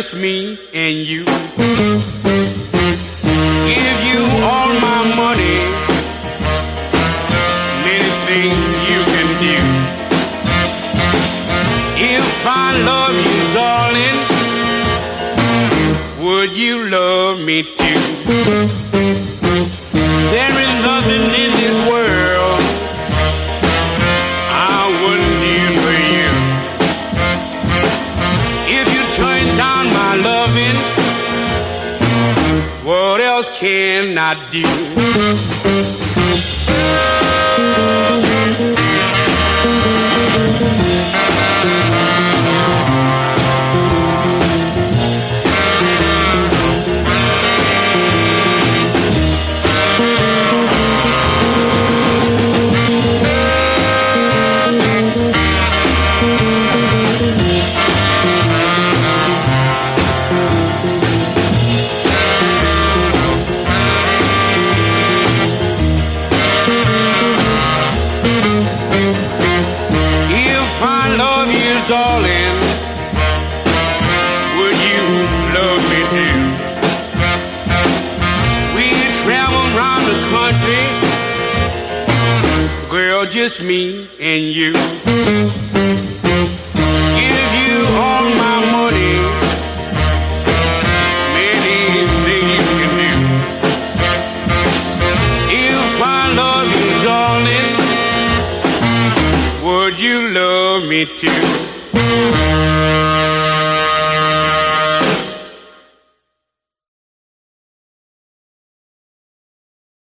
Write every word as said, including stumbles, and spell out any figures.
just me and you. Give you all my money, many things you can do. If I love you, darling, would you love me too? There is nothing in this world I wouldn't do for you. If you turn down my loving, what else can I do? Darling, would you love me too? We travel around the country, girl, just me and you. Give you all my money, many things you can do. If I love you, darling, would you love me too?